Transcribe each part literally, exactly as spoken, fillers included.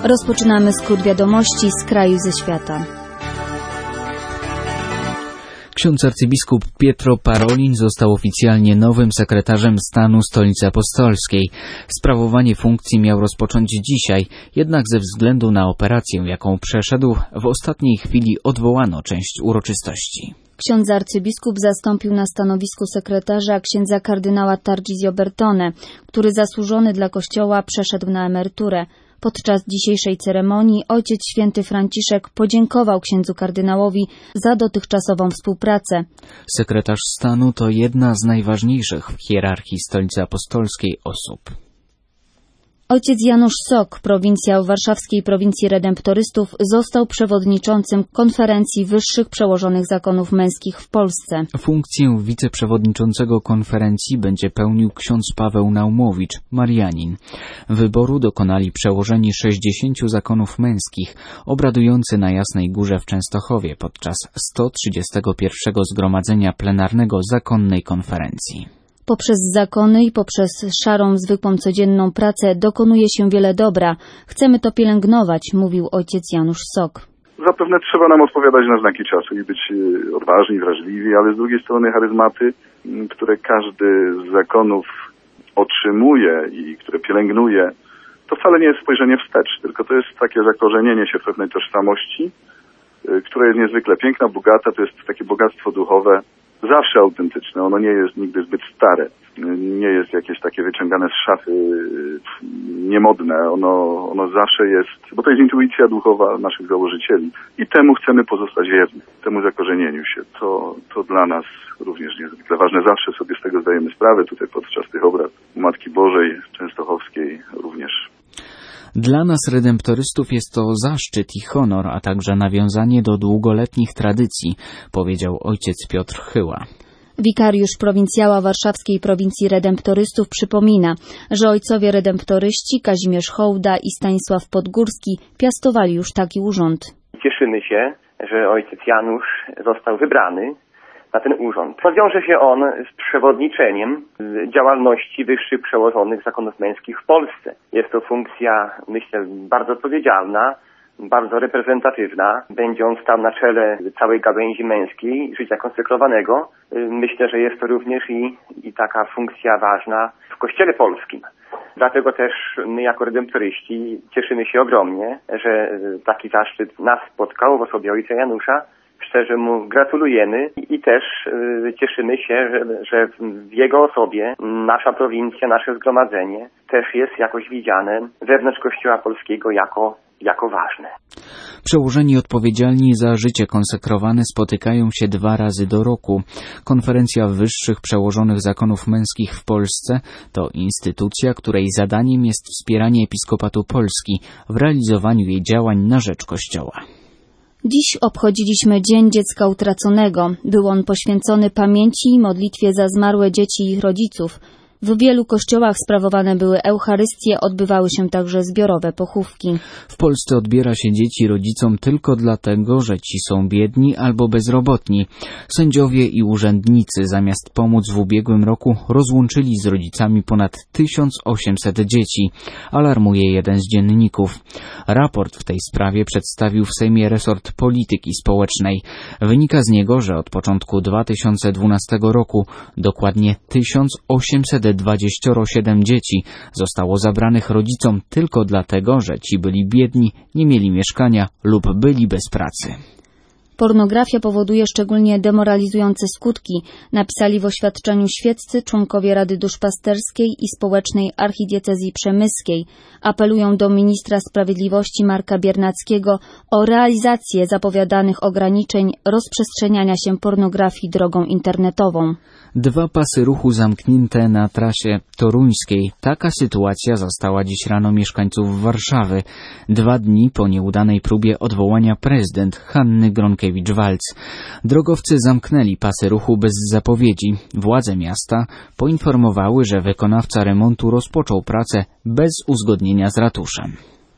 Rozpoczynamy skrót wiadomości z kraju i ze świata. Ksiądz arcybiskup Pietro Parolin został oficjalnie nowym sekretarzem stanu Stolicy Apostolskiej. Sprawowanie funkcji miał rozpocząć dzisiaj, jednak ze względu na operację, jaką przeszedł, w ostatniej chwili odwołano część uroczystości. Ksiądz arcybiskup zastąpił na stanowisku sekretarza księdza kardynała Tarcisio Bertone, który zasłużony dla Kościoła przeszedł na emeryturę. Podczas dzisiejszej ceremonii ojciec święty Franciszek podziękował księdzu kardynałowi za dotychczasową współpracę. Sekretarz stanu to jedna z najważniejszych w hierarchii Stolicy Apostolskiej osób. Ojciec Janusz Sok, prowincjał warszawskiej prowincji redemptorystów, został przewodniczącym konferencji wyższych przełożonych zakonów męskich w Polsce. Funkcję wiceprzewodniczącego konferencji będzie pełnił ksiądz Paweł Naumowicz, Marianin. Wyboru dokonali przełożeni sześćdziesięciu zakonów męskich, obradujący na Jasnej Górze w Częstochowie podczas sto trzydziestego pierwszego zgromadzenia plenarnego zakonnej konferencji. Poprzez zakony i poprzez szarą, zwykłą, codzienną pracę dokonuje się wiele dobra. Chcemy to pielęgnować, mówił ojciec Janusz Sok. Zapewne trzeba nam odpowiadać na znaki czasu i być odważni, wrażliwi, ale z drugiej strony charyzmaty, które każdy z zakonów otrzymuje i które pielęgnuje, to wcale nie jest spojrzenie wstecz, tylko to jest takie zakorzenienie się w pewnej tożsamości, która jest niezwykle piękna, bogata, to jest takie bogactwo duchowe, zawsze autentyczne, ono nie jest nigdy zbyt stare, nie jest jakieś takie wyciągane z szafy, niemodne, ono, ono zawsze jest, bo to jest intuicja duchowa naszych założycieli i temu chcemy pozostać wierni, temu zakorzenieniu się. To, to dla nas również niezwykle ważne, zawsze sobie z tego zdajemy sprawę, tutaj podczas tych obrad Matki Bożej Częstochowskiej również. Dla nas redemptorystów jest to zaszczyt i honor, a także nawiązanie do długoletnich tradycji, powiedział ojciec Piotr Chyła. Wikariusz prowincjała warszawskiej prowincji redemptorystów przypomina, że ojcowie redemptoryści Kazimierz Hołda i Stanisław Podgórski piastowali już taki urząd. Cieszymy się, że ojciec Janusz został wybrany na ten urząd. Wiąże się on z przewodniczeniem działalności wyższych przełożonych zakonów męskich w Polsce. Jest to funkcja, myślę, bardzo odpowiedzialna, bardzo reprezentatywna. Będzie on stał na czele całej gałęzi męskiej życia konsekrowanego. Myślę, że jest to również i, i taka funkcja ważna w Kościele polskim. Dlatego też my jako redemptoryści cieszymy się ogromnie, że taki zaszczyt nas spotkał w osobie ojca Janusza. Szczerze mu gratulujemy i też y, cieszymy się, że, że w jego osobie nasza prowincja, nasze zgromadzenie też jest jakoś widziane wewnątrz Kościoła polskiego jako, jako ważne. Przełożeni odpowiedzialni za życie konsekrowane spotykają się dwa razy do roku. Konferencja wyższych przełożonych zakonów męskich w Polsce to instytucja, której zadaniem jest wspieranie Episkopatu Polski w realizowaniu jej działań na rzecz Kościoła. Dziś obchodziliśmy Dzień Dziecka Utraconego. Był on poświęcony pamięci i modlitwie za zmarłe dzieci i ich rodziców. W wielu kościołach sprawowane były Eucharystie, odbywały się także zbiorowe pochówki. W Polsce odbiera się dzieci rodzicom tylko dlatego, że ci są biedni albo bezrobotni. Sędziowie i urzędnicy zamiast pomóc w ubiegłym roku rozłączyli z rodzicami ponad tysiąc osiemset dzieci, alarmuje jeden z dzienników. Raport w tej sprawie przedstawił w Sejmie resort polityki społecznej. Wynika z niego, że od początku dwa tysiące dwunastego roku dokładnie tysiąc osiemset dwadzieścia siedem dzieci zostało zabranych rodzicom tylko dlatego, że ci byli biedni, nie mieli mieszkania lub byli bez pracy. Pornografia powoduje szczególnie demoralizujące skutki, napisali w oświadczeniu świeccy członkowie Rady Duszpasterskiej i Społecznej Archidiecezji Przemyskiej. Apelują do ministra sprawiedliwości Marka Biernackiego o realizację zapowiadanych ograniczeń rozprzestrzeniania się pornografii drogą internetową. Dwa pasy ruchu zamknięte na trasie toruńskiej. Taka sytuacja zastała dziś rano mieszkańców Warszawy. Dwa dni po nieudanej próbie odwołania prezydent Hanny Gronkiewicz-Waltz. Drogowcy zamknęli pasy ruchu bez zapowiedzi. Władze miasta poinformowały, że wykonawca remontu rozpoczął pracę bez uzgodnienia z ratuszem.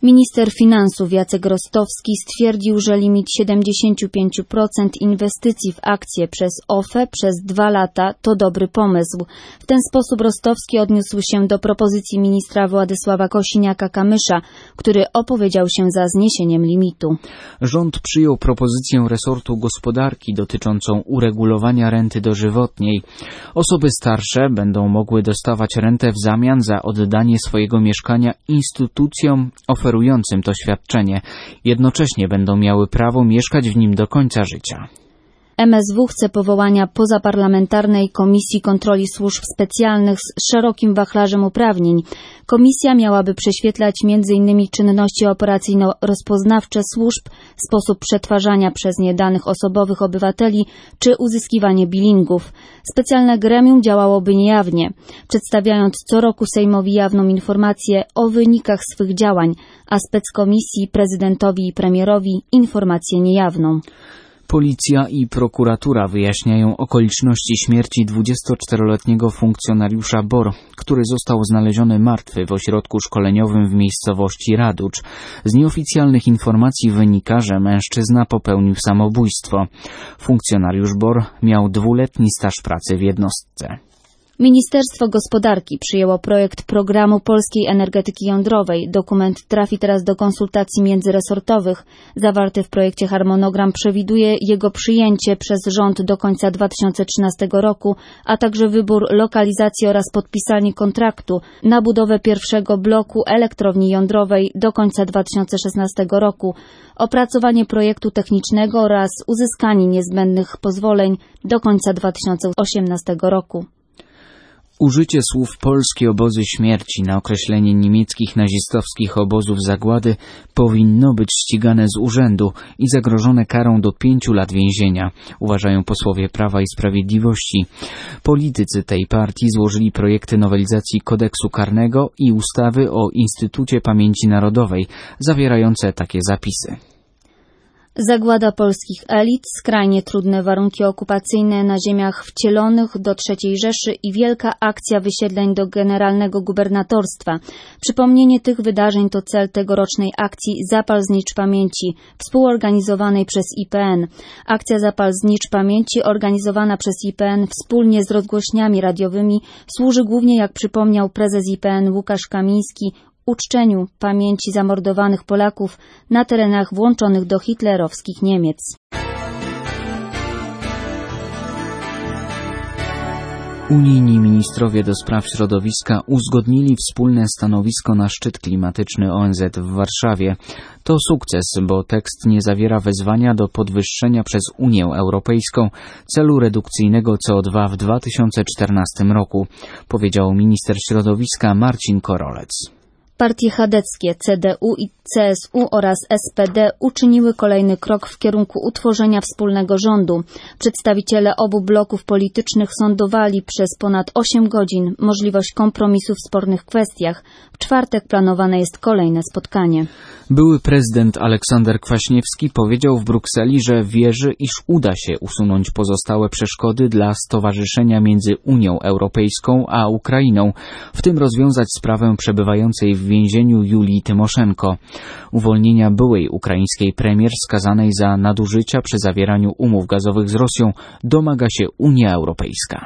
Minister finansów Jacek Rostowski stwierdził, że limit siedemdziesiąt pięć procent inwestycji w akcje przez O F E przez dwa lata to dobry pomysł. W ten sposób Rostowski odniósł się do propozycji ministra Władysława Kosiniaka-Kamysza, który opowiedział się za zniesieniem limitu. Rząd przyjął propozycję resortu gospodarki dotyczącą uregulowania renty dożywotniej. Osoby starsze będą mogły dostawać rentę w zamian za oddanie swojego mieszkania instytucjom oferującym to świadczenie. Jednocześnie będą miały prawo mieszkać w nim do końca życia. M S W chce powołania pozaparlamentarnej Komisji Kontroli Służb Specjalnych z szerokim wachlarzem uprawnień. Komisja miałaby prześwietlać między innymi czynności operacyjno-rozpoznawcze służb, sposób przetwarzania przez nie danych osobowych obywateli czy uzyskiwanie billingów. Specjalne gremium działałoby niejawnie, przedstawiając co roku Sejmowi jawną informację o wynikach swych działań, a speckomisji prezydentowi i premierowi informację niejawną. Policja i prokuratura wyjaśniają okoliczności śmierci dwudziestoczteroletniego funkcjonariusza B O R, który został znaleziony martwy w ośrodku szkoleniowym w miejscowości Raducz. Z nieoficjalnych informacji wynika, że mężczyzna popełnił samobójstwo. Funkcjonariusz B O R miał dwuletni staż pracy w jednostce. Ministerstwo Gospodarki przyjęło projekt programu polskiej energetyki jądrowej. Dokument trafi teraz do konsultacji międzyresortowych. Zawarty w projekcie harmonogram przewiduje jego przyjęcie przez rząd do końca dwa tysiące trzynastego roku, a także wybór lokalizacji oraz podpisanie kontraktu na budowę pierwszego bloku elektrowni jądrowej do końca dwa tysiące szesnastego roku, opracowanie projektu technicznego oraz uzyskanie niezbędnych pozwoleń do końca dwa tysiące osiemnastego roku. Użycie słów polskie obozy śmierci na określenie niemieckich nazistowskich obozów zagłady powinno być ścigane z urzędu i zagrożone karą do pięciu lat więzienia, uważają posłowie Prawa i Sprawiedliwości. Politycy tej partii złożyli projekty nowelizacji kodeksu karnego i ustawy o Instytucie Pamięci Narodowej, zawierające takie zapisy. Zagłada polskich elit, skrajnie trudne warunki okupacyjne na ziemiach wcielonych do trzeciej Rzeszy i wielka akcja wysiedleń do generalnego gubernatorstwa. Przypomnienie tych wydarzeń to cel tegorocznej akcji Zapal Znicz Pamięci, współorganizowanej przez I P N. Akcja Zapal Znicz Pamięci, organizowana przez I P N wspólnie z rozgłośniami radiowymi, służy głównie, jak przypomniał prezes I P N Łukasz Kamiński, uczczeniu pamięci zamordowanych Polaków na terenach włączonych do hitlerowskich Niemiec. Unijni ministrowie do spraw środowiska uzgodnili wspólne stanowisko na szczyt klimatyczny O N Z w Warszawie. To sukces, bo tekst nie zawiera wezwania do podwyższenia przez Unię Europejską celu redukcyjnego C O dwa w dwa tysiące czternastym roku, powiedział minister środowiska Marcin Korolec. Partie chadeckie C D U i C S U oraz S P D uczyniły kolejny krok w kierunku utworzenia wspólnego rządu. Przedstawiciele obu bloków politycznych sondowali przez ponad osiem godzin możliwość kompromisu w spornych kwestiach. W czwartek planowane jest kolejne spotkanie. Były prezydent Aleksander Kwaśniewski powiedział w Brukseli, że wierzy, iż uda się usunąć pozostałe przeszkody dla stowarzyszenia między Unią Europejską a Ukrainą, w tym rozwiązać sprawę przebywającej w więzieniu Julii Tymoszenko. Uwolnienia byłej ukraińskiej premier skazanej za nadużycia przy zawieraniu umów gazowych z Rosją domaga się Unia Europejska.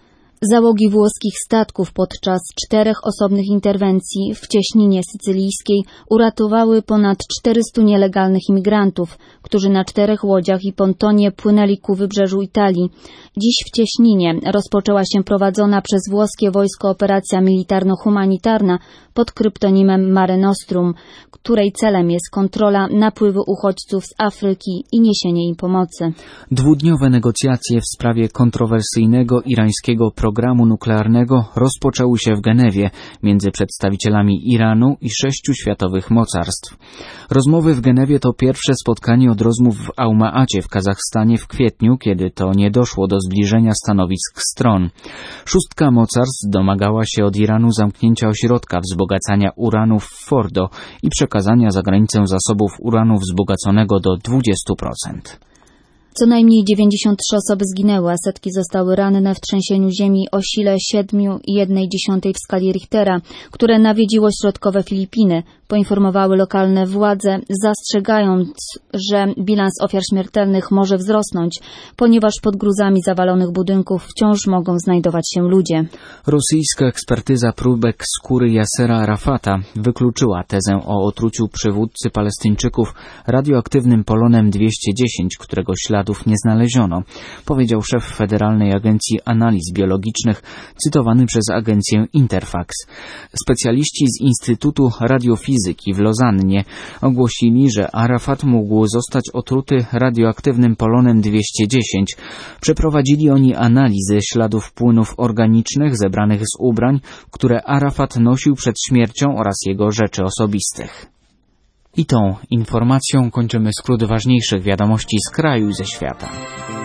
Załogi włoskich statków podczas czterech osobnych interwencji w cieśninie sycylijskiej uratowały ponad czterystu nielegalnych imigrantów, którzy na czterech łodziach i pontonie płynęli ku wybrzeżu Italii. Dziś w cieśninie rozpoczęła się prowadzona przez włoskie wojsko operacja militarno-humanitarna pod kryptonimem Mare Nostrum, której celem jest kontrola napływu uchodźców z Afryki i niesienie im pomocy. Dwudniowe negocjacje w sprawie kontrowersyjnego irańskiego programu nuklearnego rozpoczęły się w Genewie między przedstawicielami Iranu i sześciu światowych mocarstw. Rozmowy w Genewie to pierwsze spotkanie od rozmów w Alma-Acie w Kazachstanie w kwietniu, kiedy to nie doszło do zbliżenia stanowisk stron. Szóstka mocarstw domagała się od Iranu zamknięcia ośrodka wzbogacania uranu w Fordo i przekazania za granicę zasobów uranu wzbogaconego do dwudziestu procent. Co najmniej dziewięćdziesiąt trzy osoby zginęły, a setki zostały ranne w trzęsieniu ziemi o sile siedem przecinek jeden w skali Richtera, które nawiedziło środkowe Filipiny, poinformowały lokalne władze, zastrzegając, że bilans ofiar śmiertelnych może wzrosnąć, ponieważ pod gruzami zawalonych budynków wciąż mogą znajdować się ludzie. Rosyjska ekspertyza próbek skóry Yasera Arafata wykluczyła tezę o otruciu przywódcy Palestyńczyków radioaktywnym polonem dwieście dziesięć, którego śladów nie znaleziono, powiedział szef Federalnej Agencji Analiz Biologicznych, cytowany przez agencję Interfax. Specjaliści z Instytutu Radiofizyki w Lozannie ogłosili, że Arafat mógł zostać otruty radioaktywnym polonem dwieście dziesięć. Przeprowadzili oni analizy śladów płynów organicznych zebranych z ubrań, które Arafat nosił przed śmiercią oraz jego rzeczy osobistych. I tą informacją kończymy skrót ważniejszych wiadomości z kraju i ze świata.